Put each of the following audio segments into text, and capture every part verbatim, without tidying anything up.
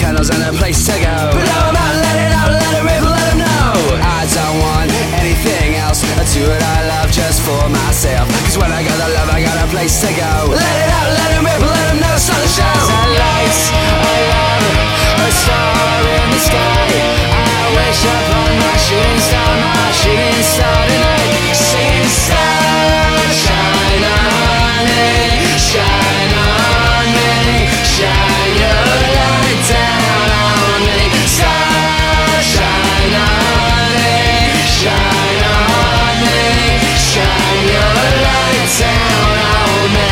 candles and a place to go. Blow 'em out, let it out, let it ripple, let 'em know. I don't want anything else. I do what I love just for myself. Cause when I got the love, I got a place to go. Let it out, let it ripple, let 'em know. Start the show. The lights, I love a star in the sky. I wish upon my shooting star, my shooting star tonight. Singing star, shine on me, shine on me, shine your light down on me. Star, shine on me, shine on me, shine your light down on me.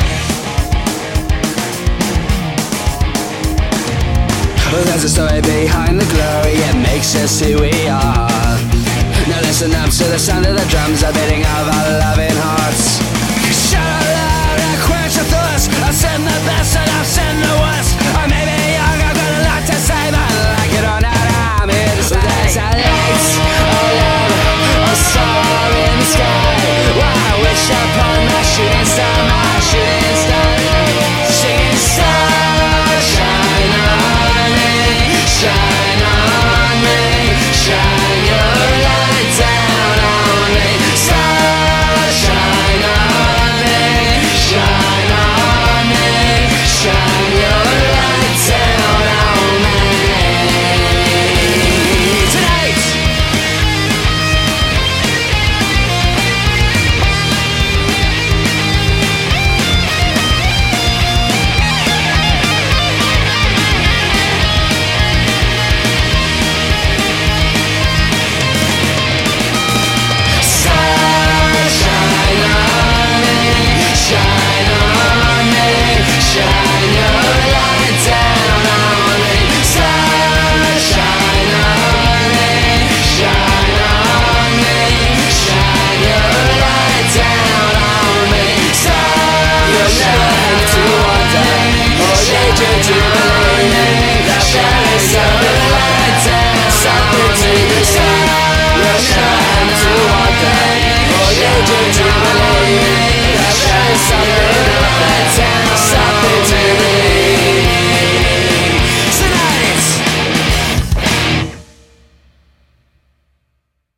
Well, there's a story behind the glory, it makes us who we are. Now listen up to the sound of the drums, a beating of our loving hearts. Shout out loud and quench your thirst. I've seen the best and I've seen the worst. I may be young, I've got a lot to say, but like it or not, I'm here to stay. There's a light, a love, a star in the sky. Well, I wish upon my shooting star, my shooting star. Singing star, shine on me, shine on me, shine your light down on me. Star, shine on me, shine on me, shine your light down on me. Tonight! Something to the sun, you're shining to one thing, or you just